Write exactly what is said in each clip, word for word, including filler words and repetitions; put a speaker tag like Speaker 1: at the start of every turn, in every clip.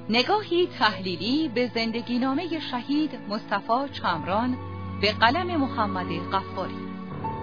Speaker 1: نگاهی تحلیلی به زندگی نامه شهید مصطفی چمران به قلم محمد غفاری.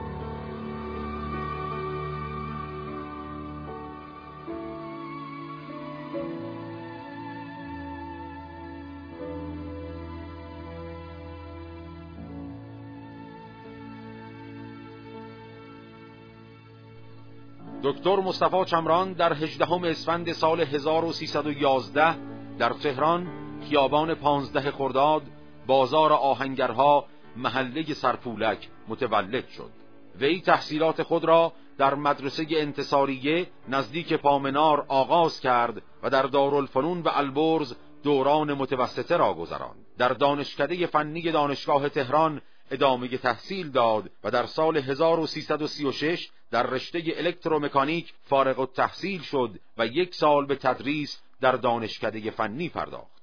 Speaker 2: دکتر مصطفی چمران در هجدهم اسفند سال هزار و سیصد و یازده در تهران خیابان پانزده خرداد بازار آهنگرها محله سرپولک متولد شد. وی تحصیلات خود را در مدرسه انتصاریه نزدیک پامنار آغاز کرد و در دارالفنون و البرز دوران متوسطه را گذراند. در دانشکده فنی دانشگاه تهران ادامه تحصیل داد و در سال هزار و سیصد و سی و شش در رشته الکترومکانیک فارغ التحصیل شد و یک سال به تدریس در دانشکده فنی پرداخت.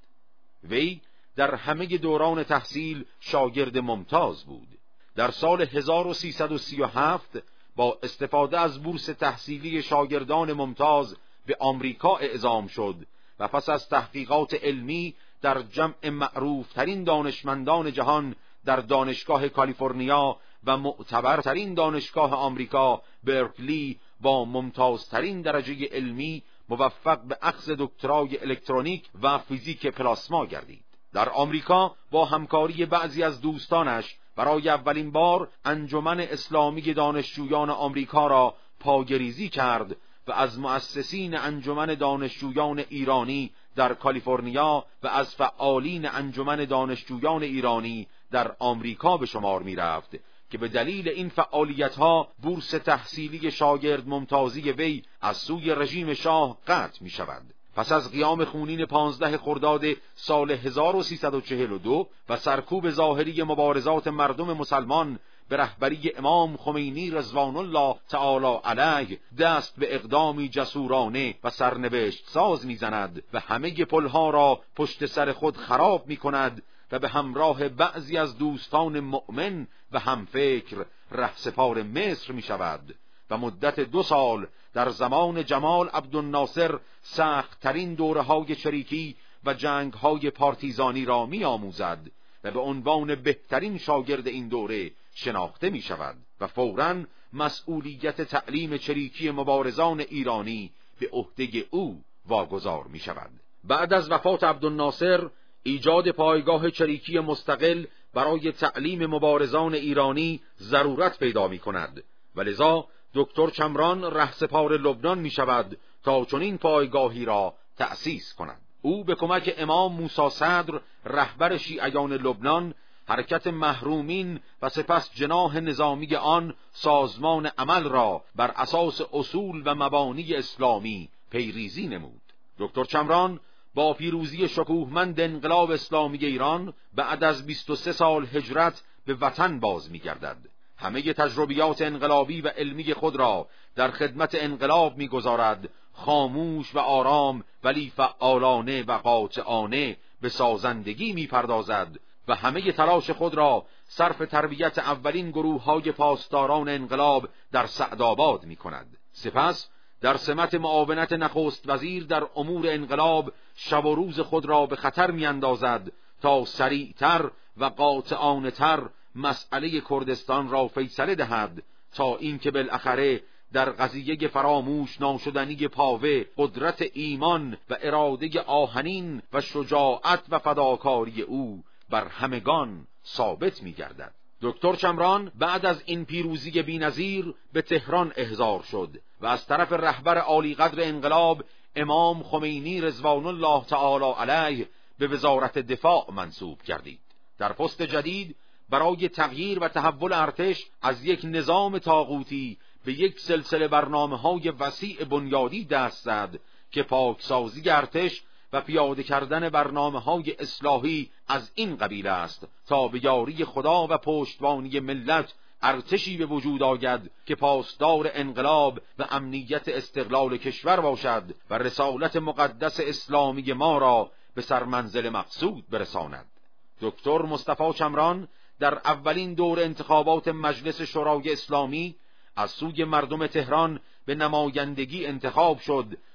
Speaker 2: وی در همه دوران تحصیل شاگرد ممتاز بود. در سال هزار و سیصد و سی و هفت با استفاده از بورس تحصیلی شاگردان ممتاز به آمریکا اعزام شد و پس از تحقیقات علمی در جمع معروف ترین دانشمندان جهان در دانشگاه کالیفرنیا و معتبرترین دانشگاه آمریکا برکلی با ممتازترین درجه علمی موفق به اخذ دکترای الکترونیک و فیزیک پلاسما گردید. در آمریکا با همکاری بعضی از دوستانش برای اولین بار انجمن اسلامی دانشجویان آمریکا را پاگریزی کرد و از مؤسسین انجمن دانشجویان ایرانی در کالیفرنیا و از فعالین انجمن دانشجویان ایرانی در آمریکا به شمار می رفت که به دلیل این فعالیت‌ها بورس تحصیلی شاگرد ممتازی وی از سوی رژیم شاه قطع می شود. پس از قیام خونین پانزده خرداد سال هزار و سیصد و چهل و دو و سرکوب ظاهری مبارزات مردم مسلمان به رهبری امام خمینی رضوان الله تعالی علیه دست به اقدامی جسورانه و سرنوشت ساز می‌زند و همه پلها را پشت سر خود خراب می‌کند و به همراه بعضی از دوستان مؤمن و همفکر رهسپار مصر می‌شود و مدت دو سال در زمان جمال عبدالناصر سخت‌ترین دوره‌های چریکی و جنگ‌های پارتیزانی را می‌آموزد و به عنوان بهترین شاگرد این دوره شناخته می شود و فوراً مسئولیت تعلیم چریکی مبارزان ایرانی به عهده او واگذار می شود. بعد از وفات عبدالناصر ایجاد پایگاه چریکی مستقل برای تعلیم مبارزان ایرانی ضرورت پیدا می کند و لذا دکتر چمران رهسپار لبنان می شود تا چنین پایگاهی را تأسیس کند. او به کمک امام موسی صدر رهبر شیعیان لبنان حرکت محرومین و سپس جناح نظامی آن سازمان عمل را بر اساس اصول و مبانی اسلامی پیریزی نمود. دکتر چمران با پیروزی شکوهمند انقلاب اسلامی ایران بعد از بیست و سه سال هجرت به وطن باز می‌گردد. همه تجربیات انقلابی و علمی خود را در خدمت انقلاب می‌گذارد، خاموش و آرام ولی فعالانه و قاطعانه به سازندگی می‌پردازد و همه تلاش خود را صرف تربیت اولین گروه‌های پاسداران انقلاب در سعدآباد می‌کند. سپس در سمت معاونت نخست وزیر در امور انقلاب شب و روز خود را به خطر می‌اندازد تا سریعتر و قاطعانه‌تر مسئله کردستان را فیصله دهد تا اینکه بالاخره در قضیه فراموش ناشدنی پاوه قدرت ایمان و اراده آهنین و شجاعت و فداکاری او بر همگان ثابت می‌گردد. دکتر چمران بعد از این پیروزی بی‌نظیر به تهران احضار شد و از طرف رهبر عالی قدر انقلاب امام خمینی رضوان الله تعالی علیه به وزارت دفاع منصوب گردید. در پست جدید برای تغییر و تحول ارتش از یک نظام طاغوتی به یک سلسله برنامه‌های وسیع بنیادی دست زد که پاکسازی ارتش و پیاده کردن برنامه‌های اصلاحی از این قبیل است تا به یاری خدا و پشتوانی ملت ارتشی به وجود آید که پاسدار انقلاب و امنیت استقلال کشور باشد و رسالت مقدس اسلامی ما را به سرمنزل مقصود برساند. دکتر مصطفی چمران در اولین دور انتخابات مجلس شورای اسلامی از سوی مردم تهران به نمایندگی انتخاب شد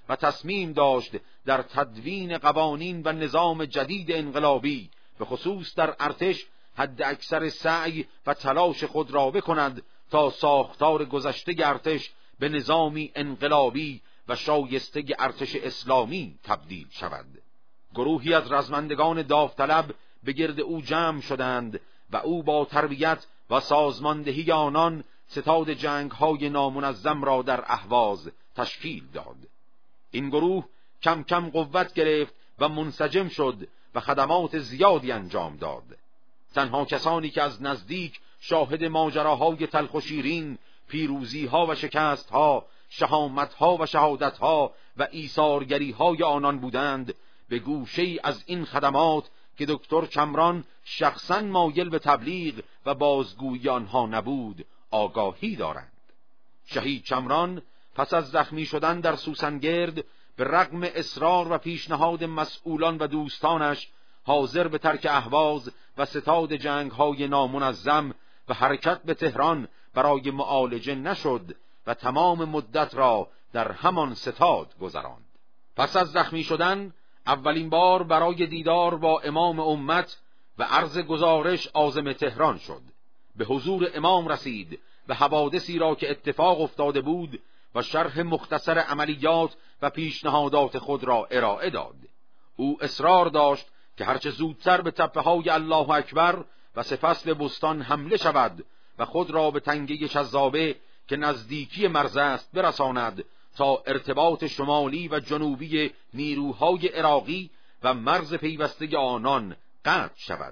Speaker 2: و تصمیم داشت در تدوین قوانین و نظام جدید انقلابی به خصوص در ارتش حد اکثر سعی و تلاش خود را بکند تا ساختار گذشته ارتش به نظامی انقلابی و شایسته ارتش اسلامی تبدیل شود. گروهی از رزمندگان داوطلب به گرد او جمع شدند و او با تربیت و سازماندهی آنان ستاد جنگ‌های نامنظم را در اهواز تشکیل داد. این گروه کم کم قوت گرفت و منسجم شد و خدمات زیادی انجام داد. تنها کسانی که از نزدیک شاهد ماجراهای تلخ و شیرین، پیروزی‌ها و شکست‌ها، شهامت‌ها و شهادت‌ها و ایثارگری‌های آنان بودند، به گوشه‌ای از این خدمات که دکتر چمران شخصاً مایل به تبلیغ و بازگویی آنها نبود آگاهی دارند. شهید چمران پس از زخمی شدن در سوسنگرد به رغم اصرار و پیشنهاد مسئولان و دوستانش حاضر به ترک اهواز و ستاد جنگ‌های نامنظم و حرکت به تهران برای معالجه نشد و تمام مدت را در همان ستاد گذراند. پس از زخمی شدن اولین بار برای دیدار با امام امت و عرض گزارش عازم تهران شد. به حضور امام رسید و حوادثی را که اتفاق افتاده بود و شرح مختصر عملیات و پیشنهادات خود را ارائه داد. او اصرار داشت که هرچه زودتر به تپه های الله اکبر و سپس به بستان حمله شود و خود را به تنگه شذابه که نزدیکی مرز است برساند تا ارتباط شمالی و جنوبی نیروهای عراقی و مرز پیوسته آنان قطع شود.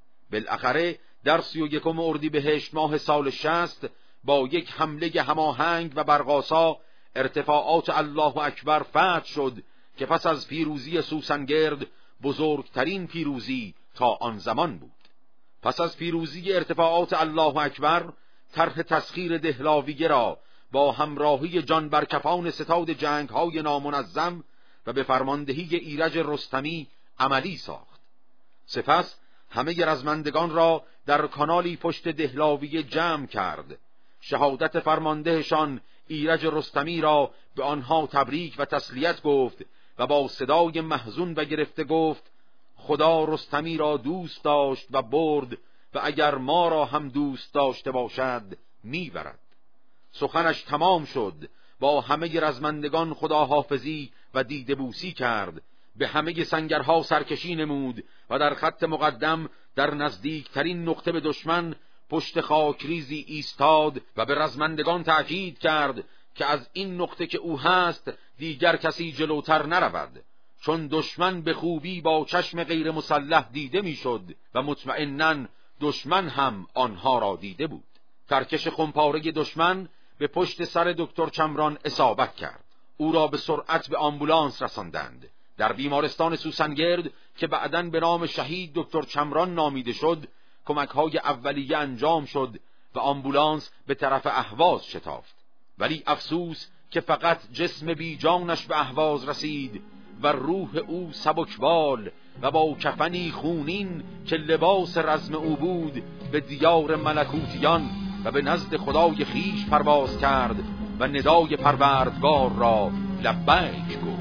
Speaker 2: بالاخره در سی و یکم اردیبهشت ماه سال شصت با یک حمله هماهنگ و برقاسا ارتفاعات الله اکبر فتح شد که پس از پیروزی سوسنگرد بزرگترین پیروزی تا آن زمان بود. پس از پیروزی ارتفاعات الله اکبر طرح تسخیر دهلاویه را با همراهی جان برکفان ستاد جنگ‌های نامنظم و به فرماندهی ایرج رستمی عملی ساخت. سپس همه رزمندگان را در کانالی پشت دهلاویه جمع کرد. شهادت فرماندهشان ایرج رستمی را به آنها تبریک و تسلیت گفت و با صدای محزون و گرفته گفت: خدا رستمی را دوست داشت و برد و اگر ما را هم دوست داشته باشد میبرد. سخنش تمام شد. با همه رزمندگان خداحافظی و دیده بوسی کرد. به همه سنگرها سرکشی نمود و در خط مقدم در نزدیکترین نقطه به دشمن پشت خاکریزی ایستاد و به رزمندگان تأکید کرد که از این نقطه که او هست دیگر کسی جلوتر نرود، چون دشمن به خوبی با چشم غیر مسلح دیده میشد و مطمئناً دشمن هم آنها را دیده بود. ترکش خمپاره دشمن به پشت سر دکتر چمران اصابت کرد. او را به سرعت به آمبولانس رساندند. در بیمارستان سوسنگرد که بعداً به نام شهید دکتر چمران نامیده شد، کمک‌های اولیه انجام شد و آمبولانس به طرف اهواز شتافت. ولی افسوس که فقط جسم بی جانش به اهواز رسید و روح او سبکبال و با کفنی خونین که لباس رزم او بود به دیار ملکوتیان و به نزد خدای خیش پرواز کرد و ندای پروردگار را لبیک گفت.